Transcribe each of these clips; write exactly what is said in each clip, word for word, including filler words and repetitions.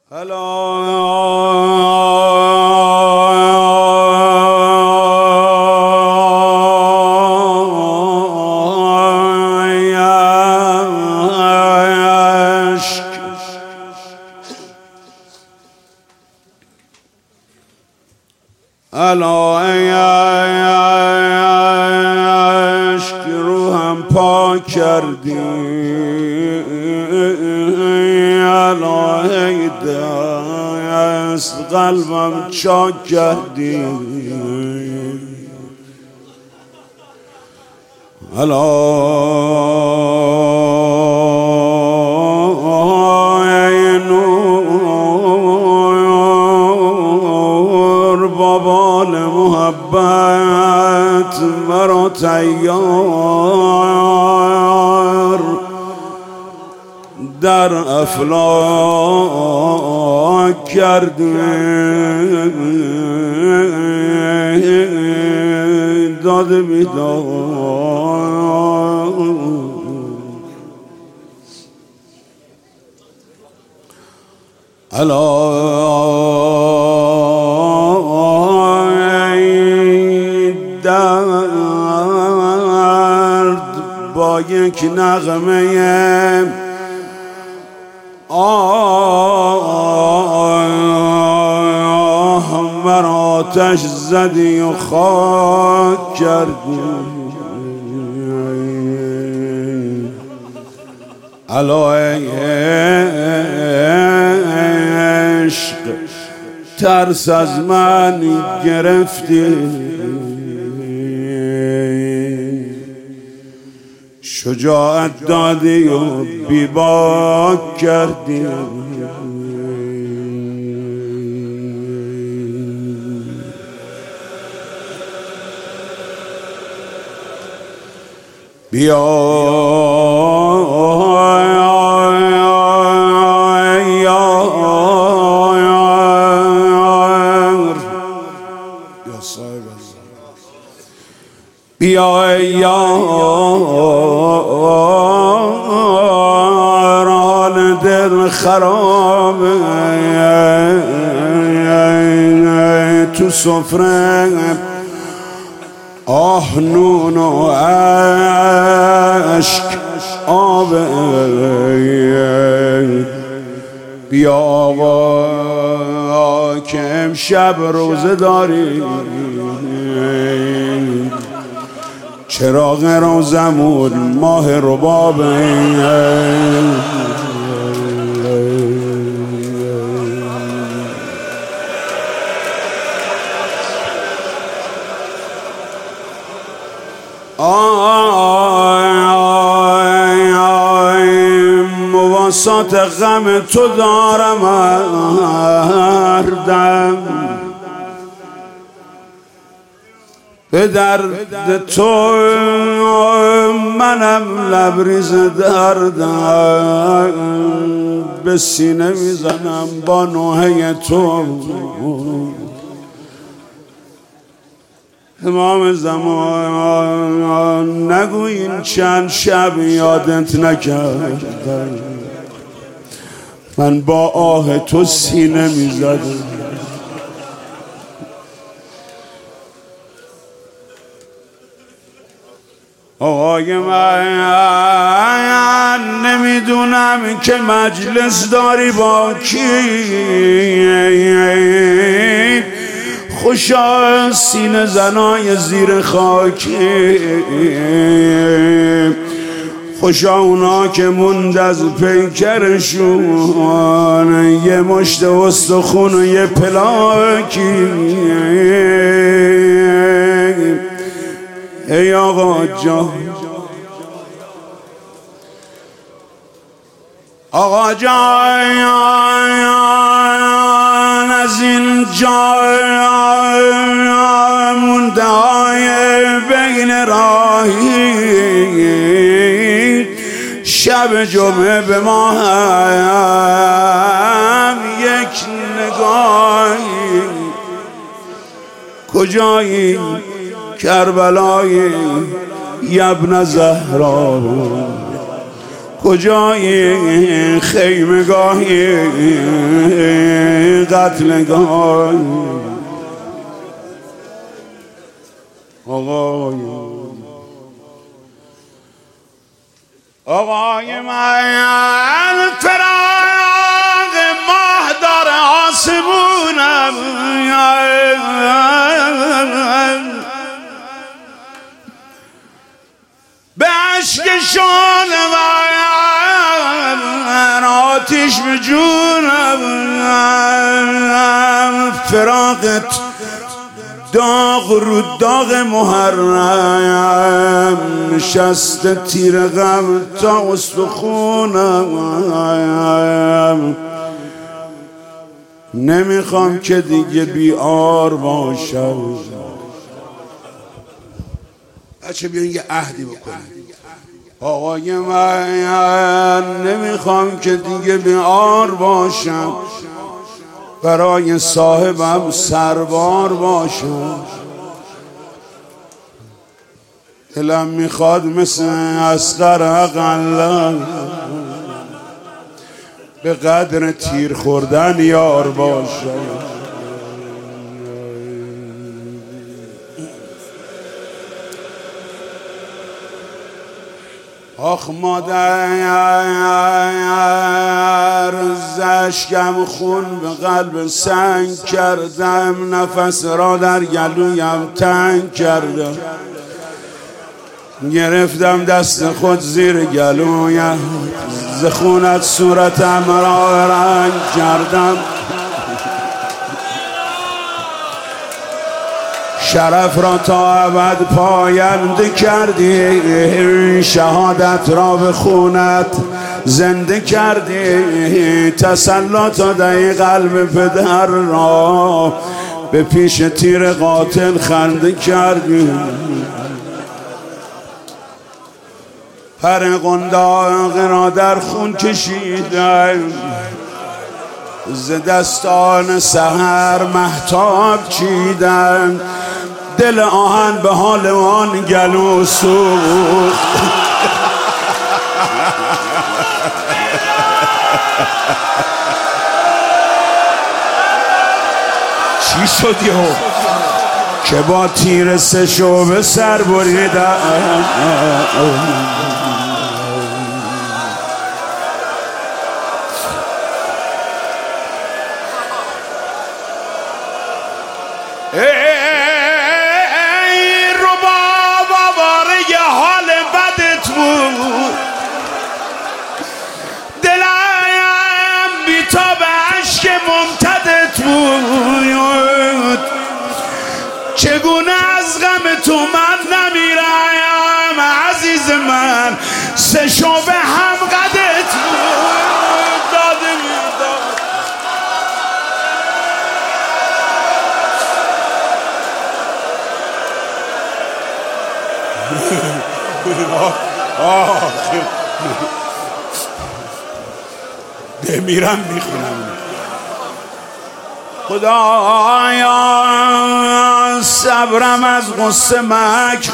الا عشق روحم پاک کردی، الا ای دست قلبم چاک کردی، الا محبت مرا تیار در افلاک کردی، داد بیدار الا با یک نغمه آه مرا آتش زدی و خاک کردی، الا ای عشق ترس از من گرفتی، شجاعت دادی و بیباک کردی، بیا بیا یار حال دل خراب تو سفره آه نون و عشق آب، بیا آقا که امشب روزه داری، چراغ روزمون ماه رباب، مواسات غم تو دارم هر دم، به درد تو منم لبریز دردم، به سینه میزنم با نوحه تو، امام زمان نگو این چند شب یادت نکردم، من با آه تو سینه میزدم، آقای من نمیدونم که مجلس داری با کی، خوشا سینه زنای زیر خاکی، خوشا اونا که موند از پیکرشون یه مشت استخون و یه پلاکی، ای آقا جان آقا جان از این جای مونده های بین راهی، شب جمعه به ما هم یک نگاهی، کجایی کربلای ابن زهرا، کجای خیمگاهی قتلگاه آقای آقای من فراق ماه داره آسمونم به عشقشون من آتیش به جونم فراقت داغ رو داغ محرم نشسته تیر غم تا استخونم نمیخوام که دیگه بیار باشم بچه بیاین یه عهدی بکنم آقای من نمیخوام که دیگه بیار باشم برای صاحبم سربار باشم دلم میخواد مثل اصغر اقلا به قدر تیر خوردن یار باشم آخ مادر زشکم خون به قلب سنگ کردم نفس را در گلویم تنگ کردم گرفتم دست خود زیر گلویم ز خونت صورتم را رنگ کردم شرف را تا ابد پاینده کردی شهادت را به خونت زنده کردی تسلط دهی قلب پدر را به پیش تیر قاتل خنده کردی پر قنداق را در خون کشیدم ز دستان سحر مهتاب چیدم دل آهن به حال آن گلو سوخت چی شد یهو که با تیر سه شعبه سر بریدم ای رباب آواره حال بدت بود دلم بی‌تاب عشق ممتدت بود چگونه از غم تو من نمیرم عزیز من سه شعبه هم قدت بود داده میداد بمیرم میخونم خدایا صبرم از غصه مک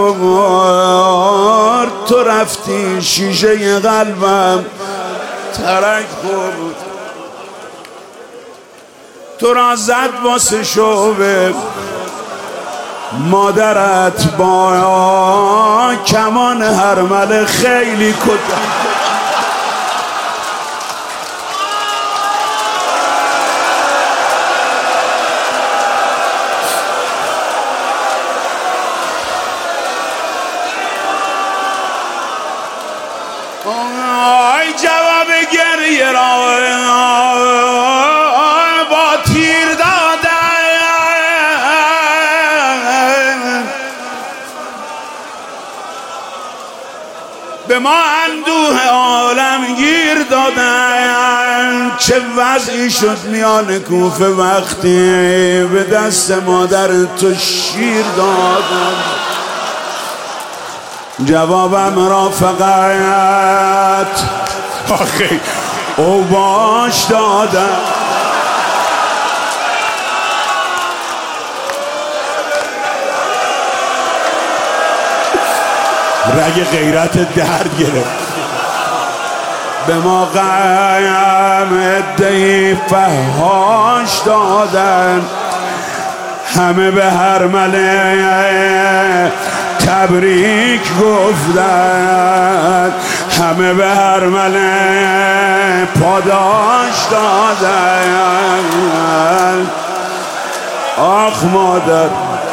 خورد تو رفتی شیشه قلبم ترک خورد تو را زد واسه شعبه مادرت با کمان هرمله خیلی کتک آی جواب گریه را با تیر دادن به ما اندوه عالم گیر دادن چه وضعی شد میان کوفه وقتی به دست مادر تو شیر دادن جوابم را فقط آخی او باش دادم رگ غیرت درد گرفت به ما غم ادهی فحاش دادن، همه به هرمله تبریک گفتن، همه به هرمله پاداش دادن. آخ مادر،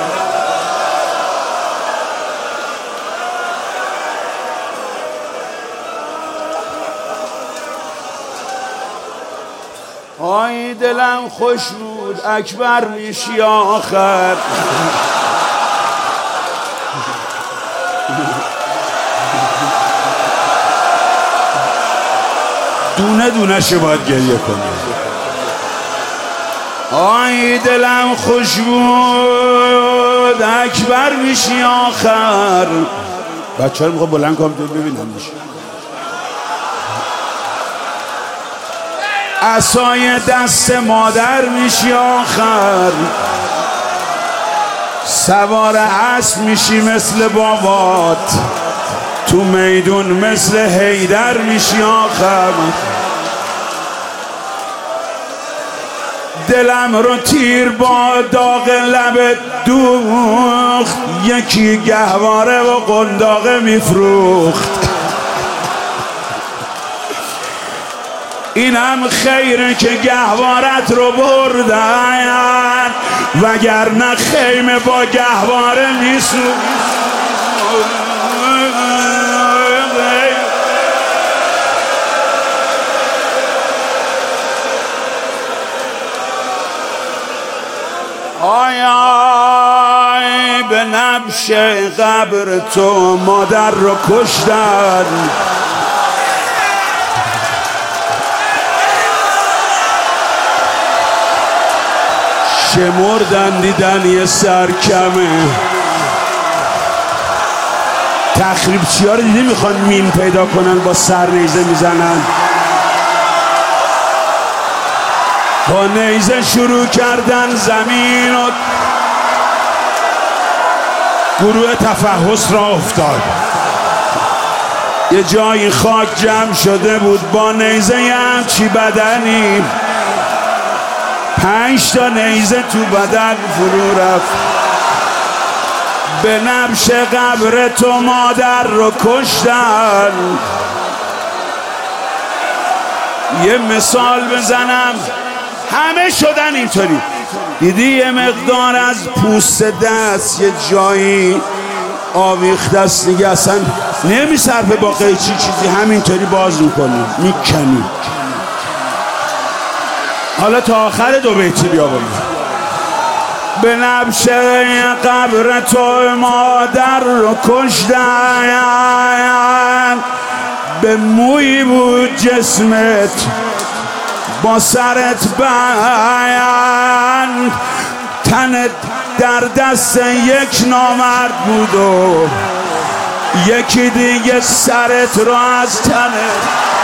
آی دلم خوش بود اکبر میشی آخر. دونه دونه شو باید گریه کنی. آی دلم خوش بود اکبر میشی آخر. بچه ها رو میخوام بلند کنم تو ببینمش. عصای دست مادر میشی آخر، سوار اسب میشی مثل بابات، تو میدون مثل حیدر میشی آخر. دلم رو تیر با داغ لبت دوخت، یکی گهواره و قنداقه میفروخت. اینم خیره که گهوارت رو بردن، وگرنه خیمه با گهواره میسوخت. آی آی به نبش قبر تو مادر رو کشتن، شمردن دیدن یه سر کمه. تخریب چی ها رو دیدی میخوان مین پیدا کنن با سر نیزه میزنن. با نیزه شروع کردن زمین و گروه تفحص را افتاد. یه جایی خاک جمع شده بود، با نیزه همچی بدنی پنج تا نیزه تو بدن فرو رفت. به نبش قبر تو مادر رو کشتن. یه مثال بزنم، همه شدن اینطوری. دیدی یه مقدار از پوست دست یه جایی آویخته است دیگه، اصلا نمیصرفه با قیچی چیزی، همینطوری باز میکنی میکنی. حالا تا آخر دو بیتی بیا بریم. به نبش قبر تو مادر رو کشتن، به موی بود جسمت با سرت بند، تنت در دست یک نامرد بود و یکی دیگه سرت رو از تنت